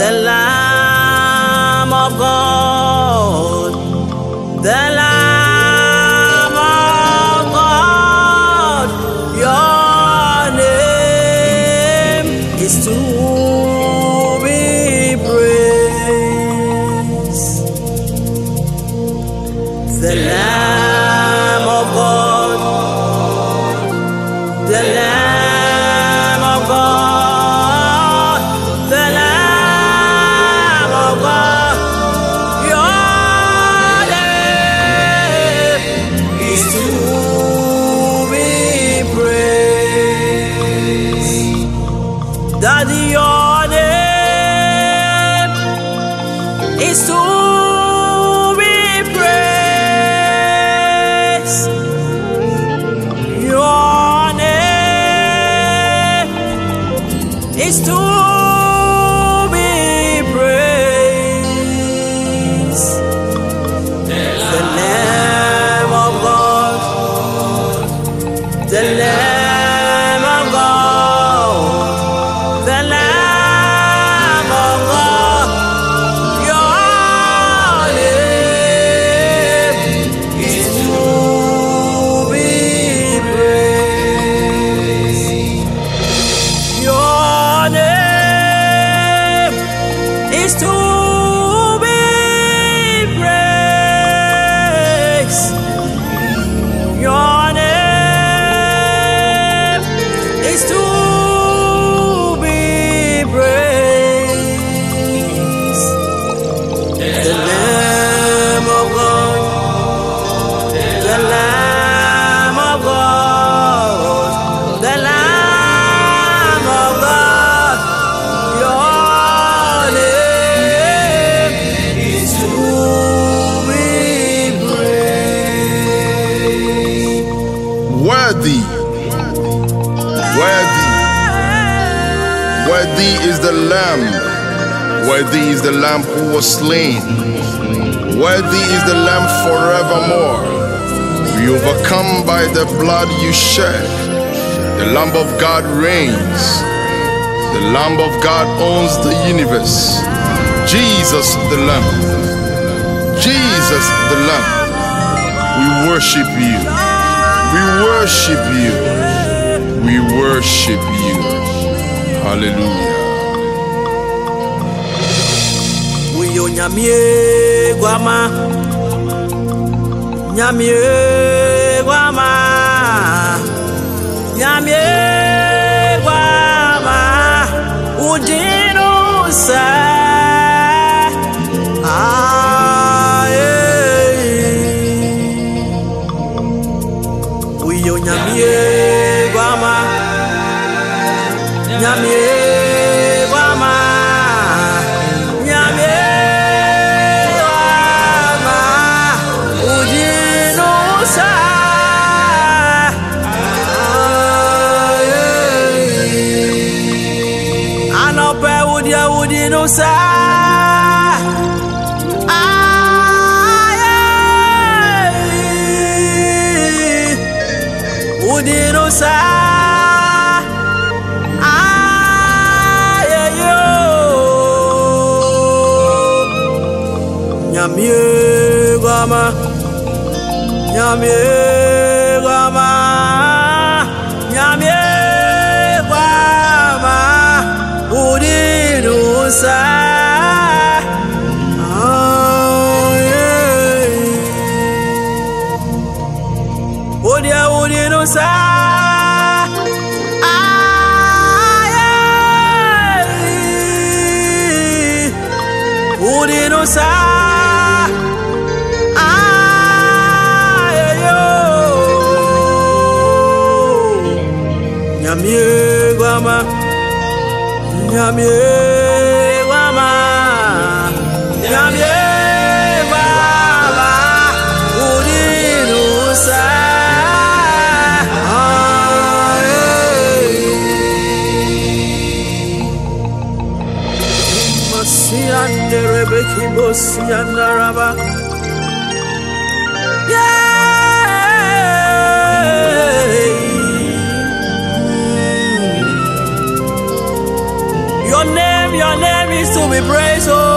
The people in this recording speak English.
the Lamb of God, the Lamb of God, your name is to be praised. The Lamb of God, the Lamb of God, the Lamb of God, your name is to be praised. Daddy, your name is to be praised. Your name is to be praised. The Lamb of God, the Lamb of God, the Lamb of God, your name is to be praised. Your name is to be praised. Your name is to be praised. The Lamb of God, the Lamb of God, the Lamb of God, your name is to be praised. Worthy, worthy, worthy is the Lamb. Worthy is the Lamb who was slain. Worthy is the Lamb forevermore. We overcome by the blood you shed. The Lamb of God reigns. The Lamb of God owns the universe. Jesus the Lamb. Jesus the Lamb. We worship you. We worship you. We worship you. Hallelujah. Uyo nyamie guama, nyamie guama, nyamie guama, ujino sa, uyo nyamie guama, nyamie guama. Udinosa, Udinosa, Nyamie Gama, Nyamie Gama, Nyamie Gama, Udinosa. Udinosa, Udinosa, Nyamie Guama, Nyamie Guama, Nyamie Guama, Udinosa. Masiande Rebeki Bosianda Raba. Your name is to be praised, oh.